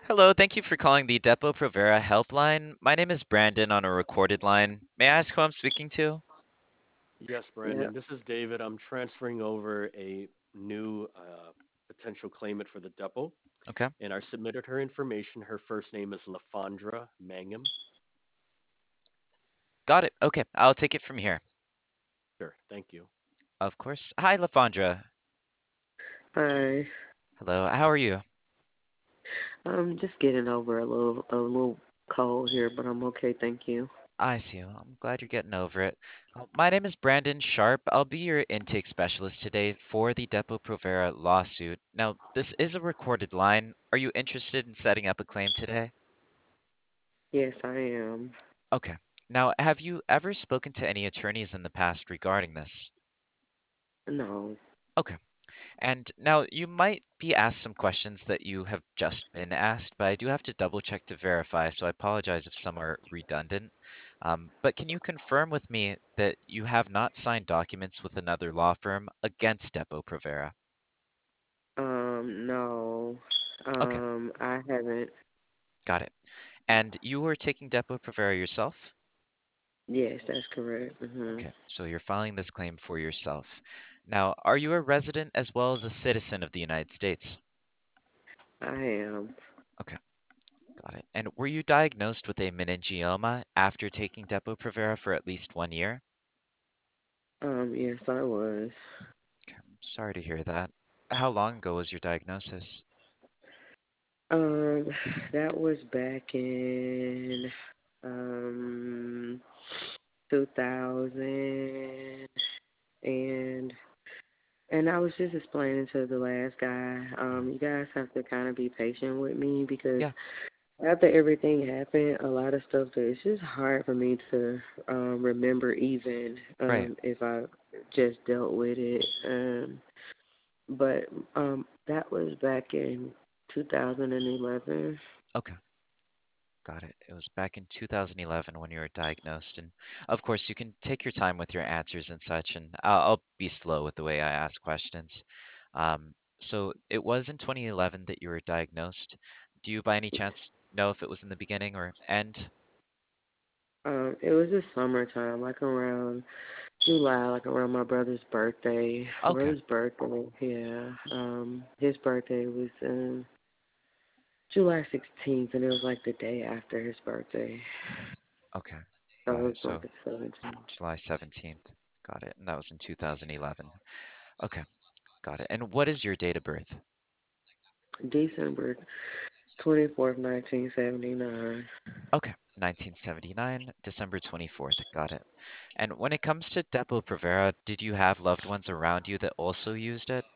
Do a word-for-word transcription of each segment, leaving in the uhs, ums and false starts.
Hello, thank you for calling the Depo-Provera helpline. My name is Brandon on a recorded line. May I ask who I'm speaking to? Yes, Yeah. Brandon, this is David. I'm transferring over a new uh, potential claimant for the depot, Okay, and I submitted her information. Her first name is LaFondra Mangum. got it. Okay, I'll take it from here. Sure, thank you. Of course. Hi, LaFondra. Hi. Hello, how are you? I'm just getting over a little a little cold here, but I'm okay, thank you. I see you. I'm glad you're getting over it. Uh, My name is Brandon Sharp. I'll be your intake specialist today for the Depo-Provera lawsuit. Now, this is a recorded line. Are you interested in setting up a claim today? Yes, I am. Okay. Now, have you ever spoken to any attorneys in the past regarding this? No. Okay. And now you might be asked some questions that you have just been asked, but I do have to double check to verify, so I apologize if some are redundant. Um, but can you confirm with me that you have not signed documents with another law firm against Depo-Provera? Um, no. Okay, Um, I haven't. got it. And you were taking Depo-Provera yourself? Yes, that's correct. Mhm. Okay, so you're filing this claim for yourself. Now, are you a resident as well as a citizen of the United States? I am. Okay. Got it. And were you diagnosed with a meningioma after taking Depo-Provera for at least one year? Um, yes, I was. Okay, I'm sorry to hear that. How long ago was your diagnosis? Um, that was back in um two thousand and And I was just explaining to the last guy, Mm, um, you guys have to kind of be patient with me because yeah, after everything happened, a lot of stuff that it's just hard for me to um, remember even right. um, if I just dealt with it. Um, but um, that was back in two thousand eleven. Okay, got it. It was back in two thousand eleven when you were diagnosed. And of course, you can take your time with your answers and such, and I'll, I'll be slow with the way I ask questions. Um, so it was in twenty eleven that you were diagnosed. Do you by any chance know if it was in the beginning or end? Um, it was the summertime, like around July, like around my brother's birthday. My Okay, brother's birthday, yeah. Um, his birthday was in July sixteenth, and it was like the day after his birthday. okay, So it got was it. like So the seventeenth. July seventeenth. Got it. And that was in two thousand eleven. Okay, got it. And what is your date of birth? December twenty-fourth, nineteen seventy-nine. Okay, nineteen seventy-nine, December twenty-fourth. Got it. And when it comes to Depo-Provera, did you have loved ones around you that also used it?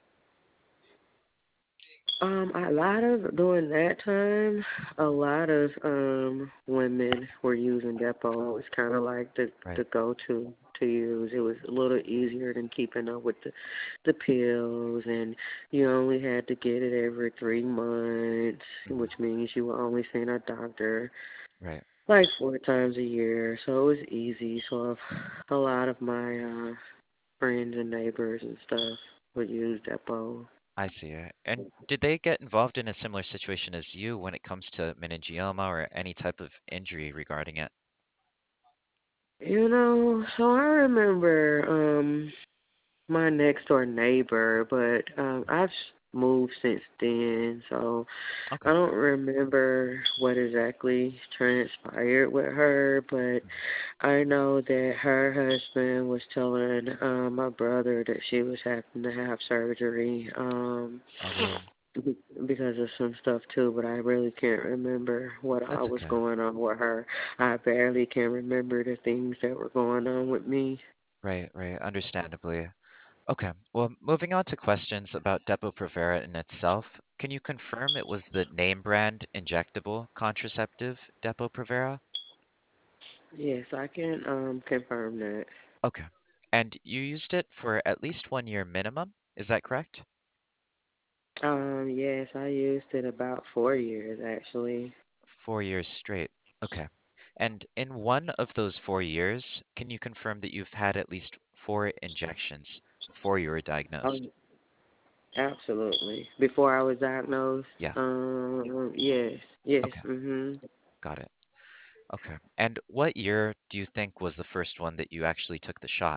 Um, a lot of during that time, a lot of um women were using Depo. It was kind of like the Right. the go-to to use. It was a little easier than keeping up with the the pills, and you only had to get it every three months, Mhm. which means you were only seeing a doctor Right. like four times a year. So it was easy. So a lot of my uh friends and neighbors and stuff would use Depo. I see it. And did they get involved in a similar situation as you when it comes to meningioma or any type of injury regarding it? You know, so I remember um my next door neighbor, but um I've s- moved since then, so Okay. I don't remember what exactly transpired with her, but Mhm. I know that her husband was telling um my brother that she was having to have surgery um Oh, really? be- because of some stuff too, but I really can't remember what That's all was okay. going on with her. I barely can remember the things that were going on with me. Right, right. Understandably. Okay. Well, moving on to questions about Depo-Provera in itself, can you confirm it was the name brand injectable contraceptive Depo-Provera? Yes, I can um confirm that. Okay. And you used it for at least one year minimum, is that correct? Um, yes, I used it about four years actually. Four years straight. Okay. And in one of those four years, can you confirm that you've had at least four injections before you were Oh, diagnosed? Absolutely. Before I was diagnosed, Yeah. um, yes, yes, Okay. mhm. Got it. Okay. And what year do you think was the first one that you actually took the shot?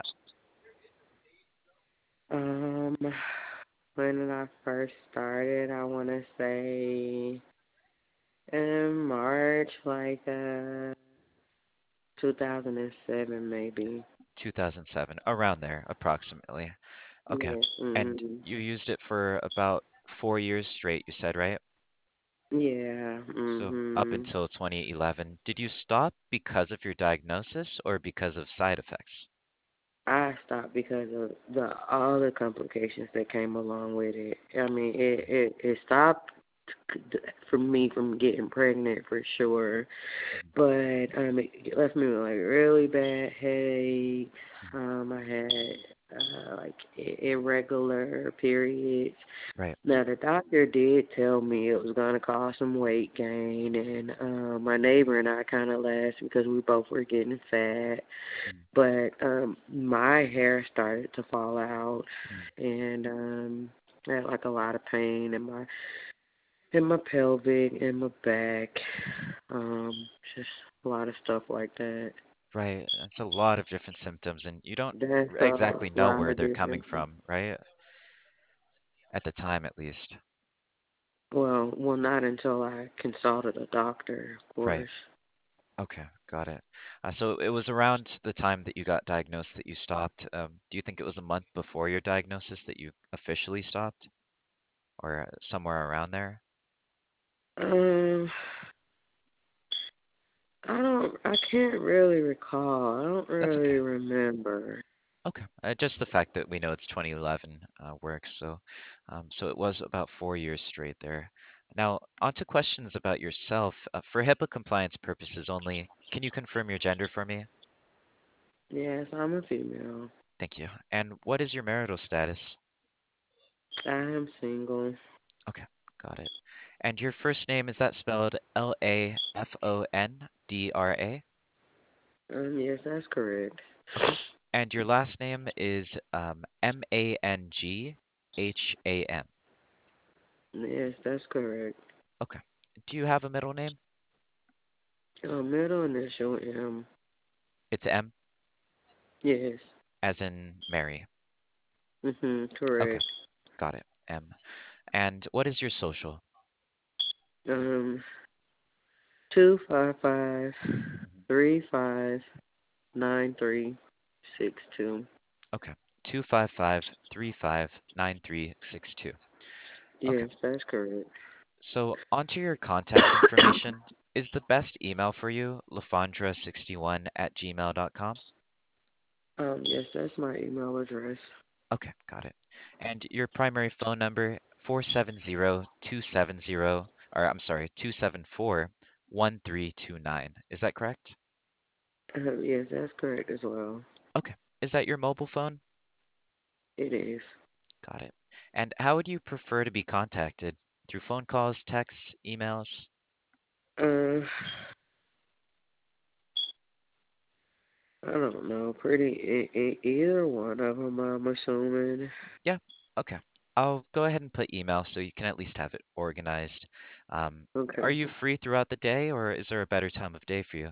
Um, when I first started, I want to say in March, like uh, two thousand seven, maybe. two thousand seven, around there, approximately. Okay. Yes, And mhm. you used it for about four years straight, you said, right? Yeah, So up mhm. until twenty eleven. Did you stop because of your diagnosis or because of side effects? I stopped because of the all the complications that came along with it. I mean, it it, it stopped for me from getting pregnant for sure, Mhm, but um, it left me with like really bad headaches. mhm. Um, I had uh, like i- irregular periods. Right. Now the doctor did tell me it was gonna cause some weight gain, and um, my neighbor and I kind of laughed because we both were getting fat. Mm, But um, my hair started to fall out, mm. and um, I had like a lot of pain in my in my pelvic, in my back, um, just a lot of stuff like that. Right. That's a lot of different symptoms, and you don't That's r- a exactly know lot where of they're coming different. from, right? At the time, at least. Well, well, not until I consulted a doctor, of Right. course. Okay. Got it. Uh, so it was around the time that you got diagnosed that you stopped. Um, do you think it was a month before your diagnosis that you officially stopped, or uh, somewhere around there? Um, I don't, I can't really recall. I don't That's really okay. remember. Okay. Uh, just the fact that we know it's twenty eleven uh, works. So, um, so it was about four years straight there. Now, on to questions about yourself. Uh, for HIPAA compliance purposes only, can you confirm your gender for me? Yes, I'm a female. Thank you. And what is your marital status? I am single. Okay, got it. And your first name, is that spelled L A F O N D R A? Um, yes, that's correct. Okay. And your last name is um, M A N G H A M. Yes, that's correct. Okay. Do you have a middle name? Uh, middle initial M. It's M, Yes. as in Mary. Mhm. Okay, Correct. got it. M. And what is your social? Um, two five five Mhm. three five nine three six two. Okay. two five five three five nine three six two. Okay. Yes, that's correct. So onto your contact information. Is the best email for you lafondra sixty-one at gmail dot com? Um, yes, that's my email address. Okay, got it. And your primary phone number, four seven zero two seven zero, or I'm sorry, two seven four one three two nine. Is that correct? Um, yes, that's correct as well. Okay. Is that your mobile phone? It is. Got it. And how would you prefer to be contacted? Through phone calls, texts, emails? Uh, I don't know. Pretty e- e- either one of them. I'm assuming. Yeah. Okay. I'll go ahead and put email so you can at least have it organized. Um, are Okay. you free throughout the day, or is there a better time of day for you?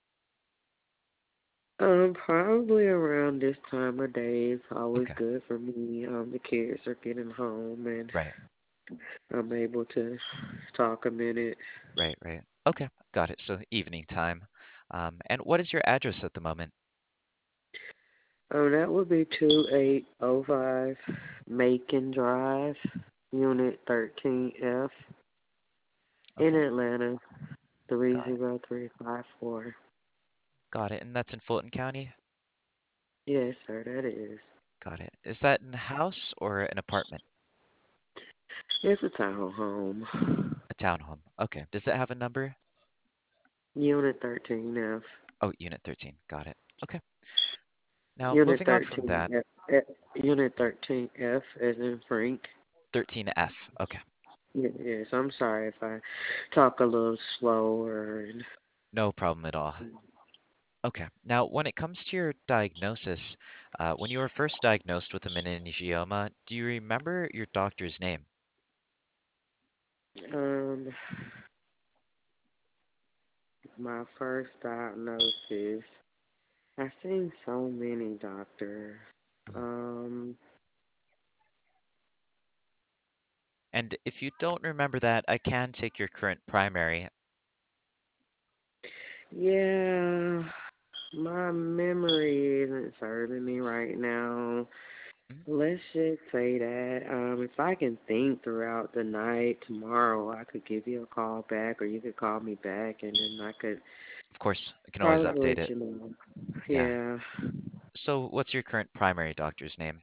Um, probably around this time of day is always Okay. good for me. Um, the kids are getting home and Right. I'm able to talk a minute. Right, right. Okay, got it. So evening time. Um, and what is your address at the moment? Um, that would be two eight oh five Macon Drive, Unit thirteen F in Okay, Atlanta, got it. three zero three five four. Got it. And that's in Fulton County? Yes, sir, that is. Got it. Is that in a house or an apartment? It's a townhome. A townhome. Okay. Does it have a number? Unit thirteen F. Oh, Unit thirteen. Got it. Okay. Now, Unit moving on from thirteen that, F. F Unit thirteen F as in Frank. thirteen F. Okay. Ye- Yes, I'm sorry if I talk a little slower. And, No problem at all. Okay. Now, when it comes to your diagnosis, uh, when you were first diagnosed with a meningioma, do you remember your doctor's name? Um, my first diagnosis. I've seen so many doctors. Mhm. Um, And if you don't remember that, I can take your current primary. yeah, my memory isn't serving me right now. Mhm. Let's just say that um, if I can think throughout the night tomorrow, I could give you a call back, or you could call me back, and then I could Of course, I can always probably update let it. you know. Yeah. Yeah. So, what's your current primary doctor's name?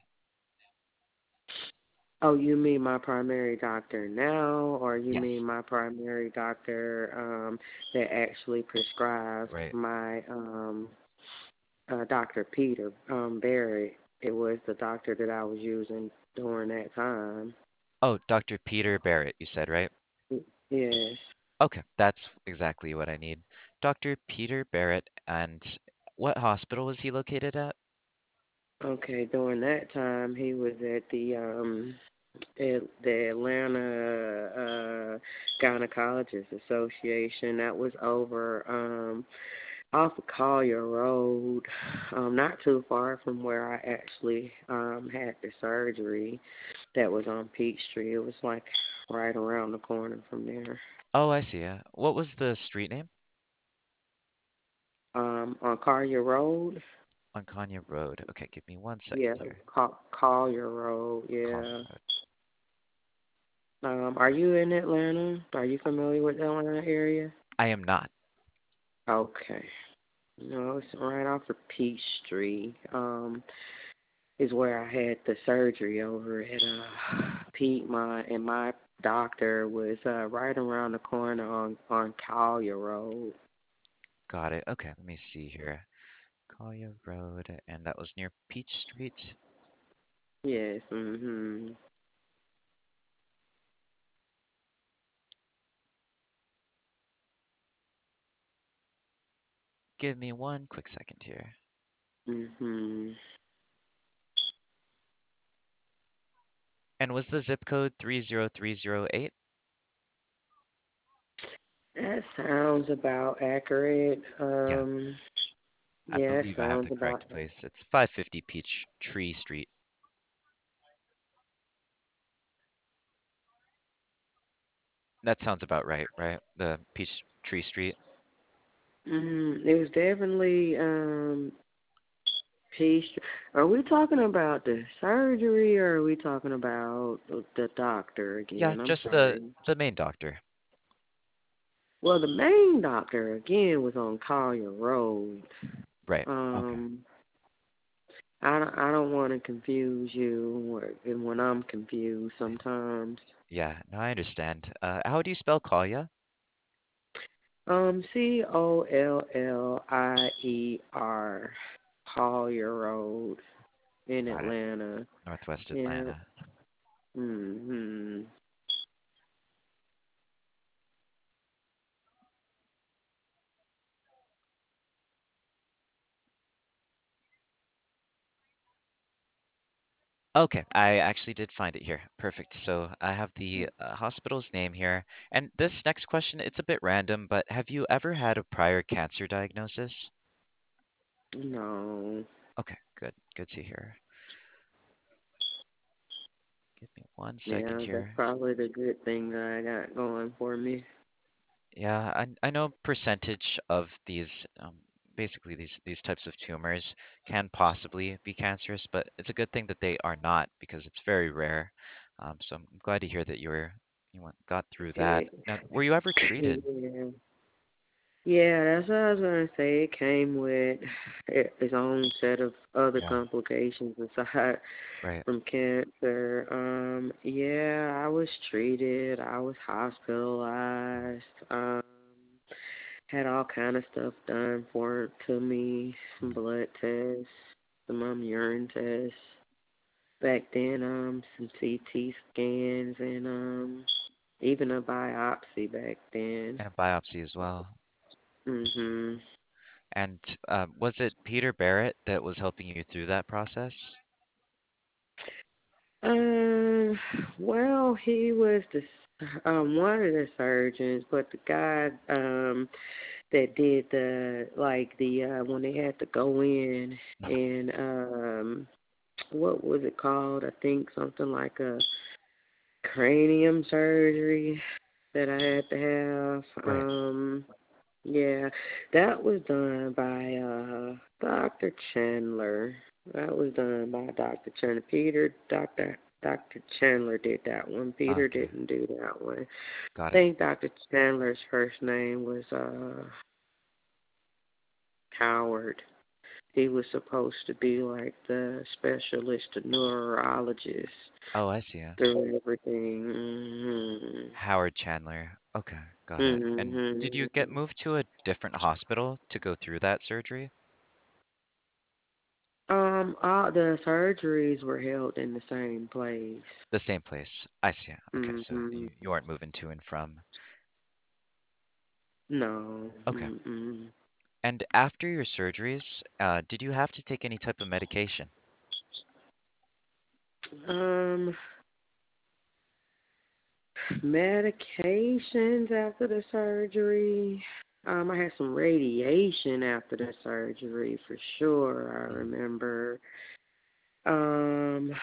Oh, you mean my primary doctor now, or you mean Yes. my primary doctor um, that actually prescribed Right. my um, uh, Doctor Peter um, Barrett? It was the doctor that I was using during that time. Oh, doctor Peter Barrett, you said, right? Y- Yes. Okay, that's exactly what I need. doctor Peter Barrett, and what hospital was he located at? Okay. During that time, he was at the um, at the Atlanta uh, Gynecologist Association. That was over. Um, off of Collier Road, um, not too far from where I actually um, had the surgery. That was on Peachtree. It was like right around the corner from there. Oh, I see. Yeah. What was the street name? Um, on Collier Road, On Kanya Road. Okay, give me one second yeah, here. Col- Collier Road, Collier yeah. Road. Um, are you in Atlanta? Are you familiar with the Atlanta area? I am not. Okay. No, it's right off of Peachtree. Um, is where I had the surgery over at uh, Piedmont, and my doctor was uh, right around the corner on on Collier Road. Got it. Okay, let me see here. Collier Road, and that was near Peach Street. Yes. Mhm. Give me one quick second here. Mhm. And was the zip code three zero three zero eight? That sounds about accurate. Yeah, Um. I Yeah, it believe I have sounds the about. correct place. It's five fifty Peach Tree Street. That sounds about right, right? The Peach Tree Street. Mhm. It was definitely um. Peace. Are we talking about the surgery, or are we talking about the the doctor Yeah, again? I'm just the sorry. the main doctor. Well, the main doctor again was on Collier Road. Right. Okay. Um, I don't, I don't want to confuse you, or- and when I'm confused sometimes. Yeah, no, I understand. Uh, how do you spell Collier? Um, C O L L I E R, Collier Road in Got it. Atlanta. Northwest Yeah. Atlanta. Mm-hmm. Okay, I actually did find it here. Perfect. So I have the uh, hospital's name here. And this next question, it's a bit random, but have you ever had a prior cancer diagnosis? No. Okay, good. Good to hear. Give me one second Yeah, that's here. probably the good thing that I got going for me. Yeah, I, I know percentage of these, um, basically these these types of tumors can possibly be cancerous, but it's a good thing that they are not because it's very rare. Um, so I'm glad to hear that you were you went, got through that. It, Now, were you ever treated? yeah. Yeah, that's what I was gonna say. It came with i- its own set of other Yeah, complications aside right. from cancer. Um, yeah, I was treated. I was hospitalized. Um, had all kind of stuff done for to me, some Mhm. blood tests, some um, urine tests. Back then, um, some C T scans and um, even a biopsy back then. And a biopsy as well. Mhm. And uh, was it Peter Barrett that was helping you through that process? Um, well, he was the s- um one of the surgeons, but the guy um that did the like the uh when they had to go in Mhm. and um what was it called? I think something like a cranium surgery that I had to have. Right. Um, yeah, that was done by uh Doctor Chandler. That was done by Doctor Chandler. Peter, Doctor Doctor Chandler did that one. Peter Okay. didn't do that one. Got I it. think Doctor Chandler's first name was uh Howard. He was supposed to be like the specialist, the neurologist Oh, I see. through everything. Howard Chandler. Okay, got it. And did you get Mm-hmm. moved to a different hospital to go through that surgery? Um, all the surgeries were held in the same place. The same place. I see. Okay, so Mm-hmm. you, you aren't moving to and from. No. Okay. Mm-mm. And after your surgeries, uh, did you have to take any type of medication? Um, medications after the surgery. Um, I had some radiation after the surgery for sure. I Mhm. remember. Um,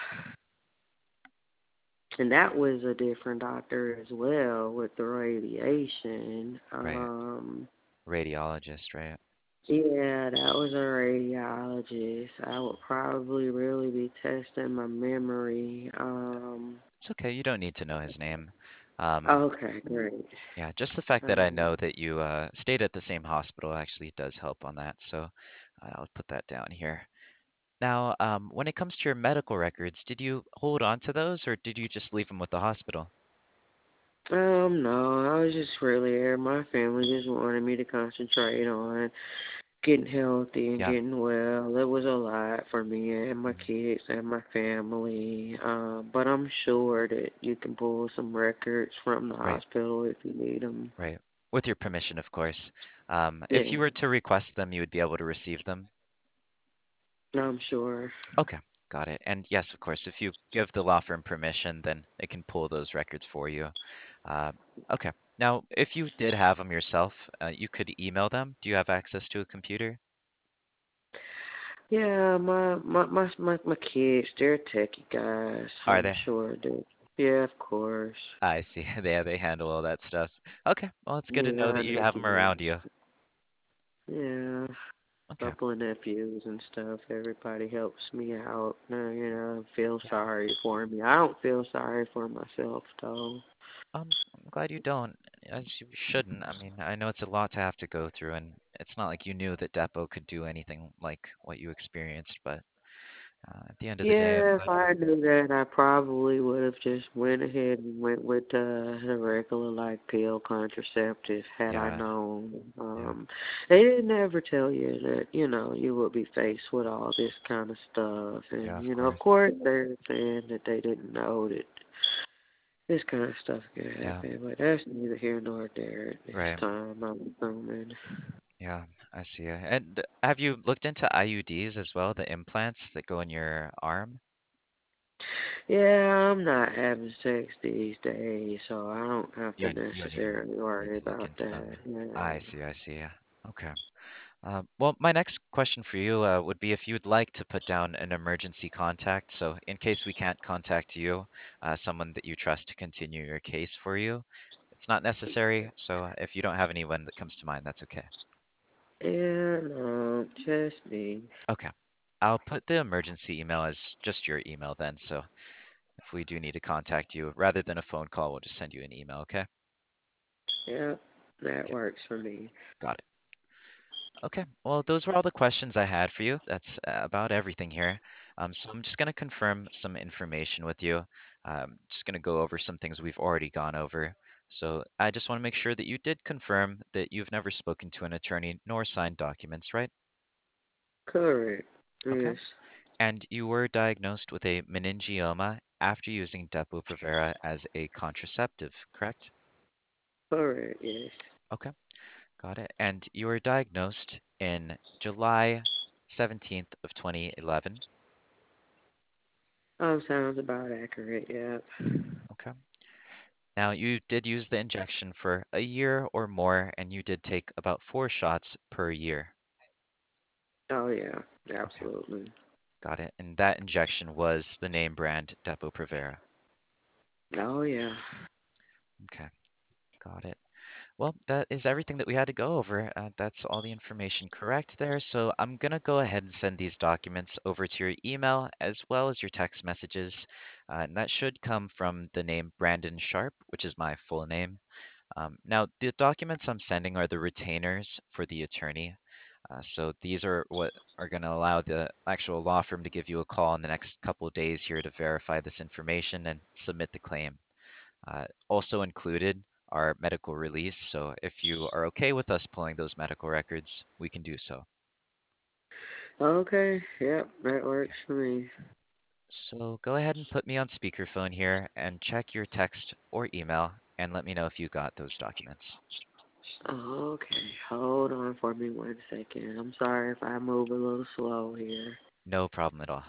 and that was a different doctor as well with the radiation. Right. Um, Radiologist, right? yeah, that was a radiologist. I would probably really be testing my memory. Um, It's okay. You don't need to know his name. Um, okay, great. yeah, just the fact that I Um, know that you uh, stayed at the same hospital actually does help on that. So uh, I'll put that down here. Now, um, when it comes to your medical records, did you hold on to those or did you just leave them with the hospital? um, no, I was just really there. My family just wanted me to concentrate on getting healthy and Yeah. getting well. It was a lot for me and my Mhm. kids and my family. Um, but I'm sure that you can pull some records from the Right, hospital if you need them. right. With your permission, of course. Um, if Yeah, you were to request them, you would be able to receive them. I'm sure. Okay, got it. And yes, of course, if you give the law firm permission, then it can pull those records for you. Uh, okay. Now, if you did have them yourself, uh, you could email them. Do you have access to a computer? Yeah, my my my my, my kids, they're techie guys. Are I'm they? sure that. Yeah, of course. I see. They they handle all that stuff. Okay, well, it's good to know Yeah, that you they have them do. around you. Yeah, Okay. couple of nephews and stuff. Everybody helps me out. Uh, you know, feel Yeah. sorry for me. I don't feel sorry for myself though. Um, I'm glad you don't, as you shouldn't. I mean, I know it's a lot to have to go through, and it's not like you knew that Depot could do anything like what you experienced, but uh, at the end of the day, I'm Yeah, if glad you. I knew that, I probably would have just went ahead and went with uh, the regular like pill contraceptive had I Yeah, known. yeah, Um, they didn't ever tell you that you know you would be faced with all this kind of stuff, yeah, and of you know, of course. course, they're saying that they didn't know that this kind of stuff could Yeah, happen, but that's neither here nor there at this right. time. I'm assuming. Yeah, I see. it. And have you looked into I U Ds as well, the implants that go in your arm? Yeah, I'm not having sex these days, so I don't have to You you don't even necessarily need worry to look about into them. that. Yeah. I see, I see. Okay. Uh, well, my next question for you uh, would be if you'd like to put down an emergency contact. So, in case we can't contact you, uh, someone that you trust to continue your case for you. It's not necessary. So, uh, if you don't have anyone that comes to mind, that's okay. Yeah, no, just me. Okay. I'll put the emergency email as just your email then. So, if we do need to contact you, rather than a phone call, we'll just send you an email. Okay. Yeah, that Okay. works for me. Got it. Okay, well, those were all the questions I had for you. That's uh, about everything here. Um, so I'm just going to confirm some information with you. Um, just going to go over some things we've already gone over. So I just want to make sure that you did confirm that you've never spoken to an attorney nor signed documents, right? Correct. Okay. Yes. And you were diagnosed with a meningioma after using Depo-Provera as a contraceptive, correct? Correct. Yes. Okay, got it. And you were diagnosed in July seventeenth of twenty eleven. Oh, sounds about accurate. Yep. Okay. Now, you did use the injection for a year or more, and you did take about four shots per year. Oh yeah, Okay, absolutely. got it. And that injection was the name brand Depo-Provera. Oh yeah. Okay, got it. Well, that is everything that we had to go over. Uh, that's all the information correct there. So I'm going to go ahead and send these documents over to your email as well as your text messages. Uh, and that should come from the name Brandon Sharp, which is my full name. Um, now, the documents I'm sending are the retainers for the attorney. Uh, so these are what are going to allow the actual law firm to give you a call in the next couple of days here to verify this information and submit the claim. Uh, also included are medical release. So if you are okay with us pulling those medical records, we can do so. Okay. Yep, that Okay. works for me. So go ahead and put me on speakerphone here and check your text or email and let me know if you got those documents. Okay. Hold on for me one second. I'm sorry if I move a little slow here. No problem at all.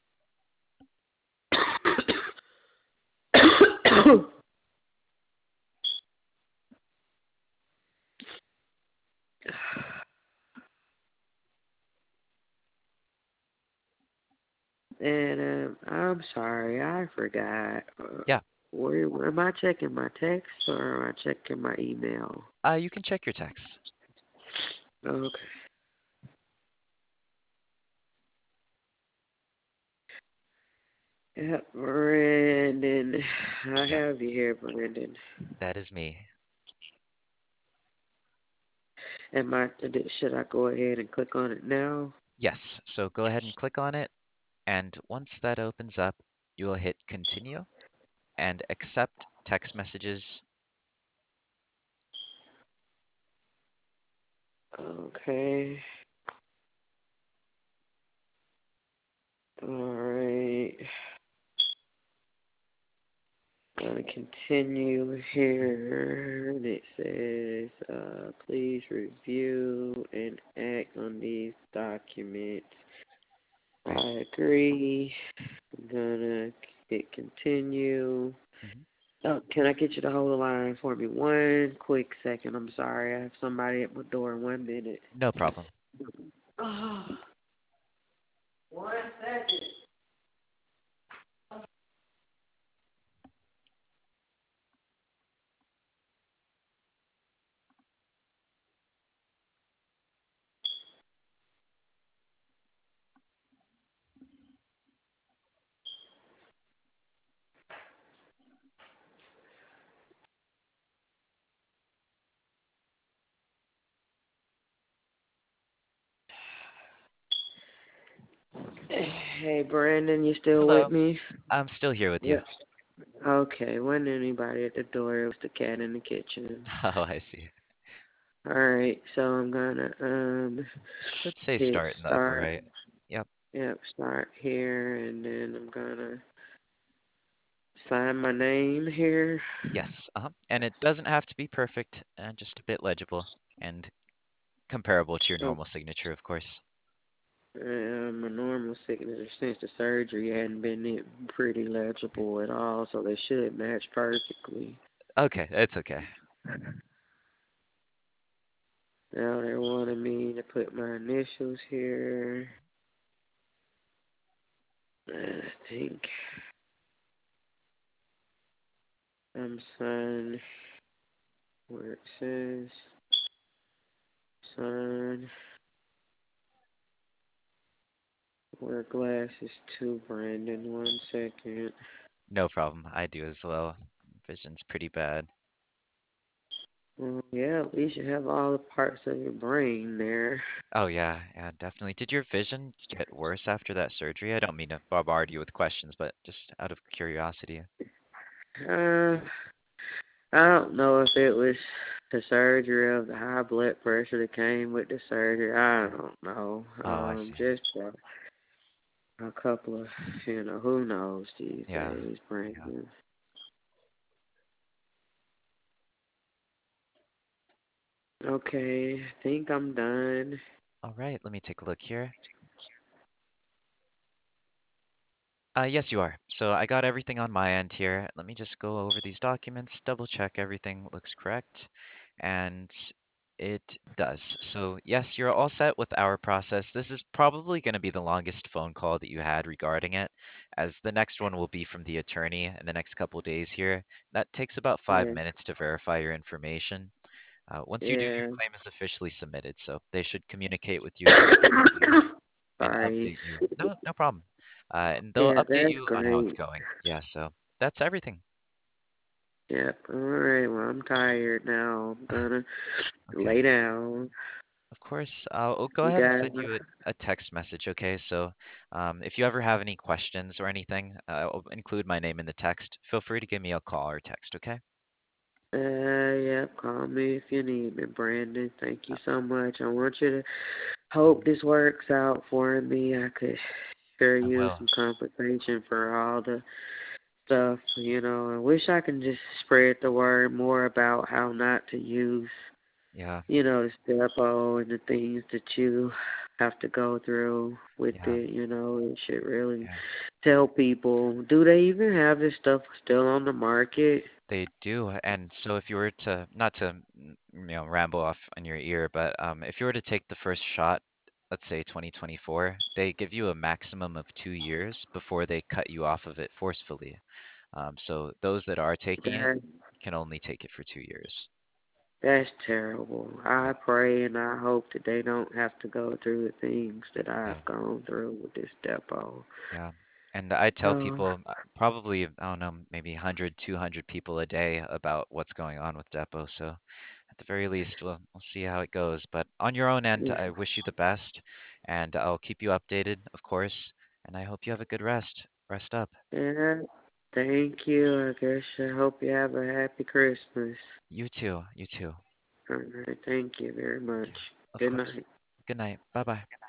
And um, I'm sorry, I forgot. Uh, Yeah, where, where am I checking my text or am I checking my email? uh, you can check your text. Okay. Yep, Brandon. I Yeah, have you here, Brandon. that is me. Am I, should I go ahead and click on it now? Yes, so go ahead and click on it, and once that opens up, you will hit continue and accept text messages. Okay. All right. Gonna continue here. And it says, uh, please review and act on these documents. Great. I agree. I'm gonna hit continue. Mhm. Oh, can I get you to hold the line for me one quick second? I'm sorry. I have somebody at my door. One minute. No problem. Oh, one second. Hey, Brandon, you still with Hello. me? I'm still here with you. Yeah. Okay, wasn't anybody at the door. It was the cat in the kitchen. Oh, I see. All right, so I'm gonna um Should say hit start in the upper start. right. Yep. Yep, start here, and then I'm gonna sign my name here. Yes. Uh-huh. And it doesn't have to be perfect, uh, just a bit legible and comparable to your Oh, normal signature, of course. um, my normal signature since the surgery hadn't been it pretty legible at all, so they should match perfectly. Okay, it's okay. Now they wanted me to put my initials here. I think I'm signed where it says sign. Wear glasses too, Brandon. One second. No problem. I do as well. Vision's pretty bad. Well, yeah, at least you have all the parts of your brain there. Oh yeah, yeah, definitely. Did your vision get worse after that surgery? I don't mean to bombard you with questions, but just out of curiosity. Uh, I don't know if it was the surgery of the high blood pressure that came with the surgery. I don't know. Oh, I Um, see. just a, a couple of, you know, who knows these Yeah, days, yeah. Brandon. Okay, I think I'm done. All right, let me take a look here. Uh, yes, you are. So I got everything on my end here. Let me just go over these documents, double check everything looks correct. And it does. So yes, you're all set with our process. This is probably going to be the longest phone call that you had regarding it, as the next one will be from the attorney in the next couple days here. That takes about five Yeah, minutes to verify your information. Uh, once you do, your yeah. claim is officially submitted, so they should communicate with you very quickly and Sorry. update you. No, no problem. Uh, and they'll Yeah, update that's you on how it's great. going. Yeah, so that's everything. Yep. All right. Well, I'm tired now. I'm gonna Okay. lay down. Of course, I'll, I'll go You ahead and guys. send you a, a text message, okay? So um, if you ever have any questions or anything, uh, I'll include my name in the text. Feel free to give me a call or text, okay? Uh, yep. Call me if you need me, Brandon. Thank Uh, you so much. I want you to mhm, hope this works out for me. I could sure I use will. some compensation for all the stuff. You know, I wish I could just spread the word more about how not to use, Yeah, you know, the Stepo and the things that you have to go through with yeah, it. You know, it should really yeah. tell people. Do they even have this stuff still on the market? They do. And so if you were to, not to, mm, you know, ramble off on your ear, but um, if you were to take the first shot, let's say twenty twenty-four, they give you a maximum of two years before they cut you off of it forcefully. Um, so those that are taking it That can only take it for two years. that's terrible. Yeah, I pray and I hope that they don't have to go through the things that yeah, I've gone through with this depot. yeah. And I tell Oh, people, uh, probably, I don't know, maybe one hundred, two hundred people a day about what's going on with Depot. So at the very least, we'll, we'll see how it goes. But on your own end, yeah. I wish you the best, and I'll keep you updated, of course. And I hope you have a good rest. Rest up. Yeah, thank you. I guess I hope you have a happy Christmas. You too. You too. All right, thank you very much. Okay. Of Good course. night. Good night. Bye bye.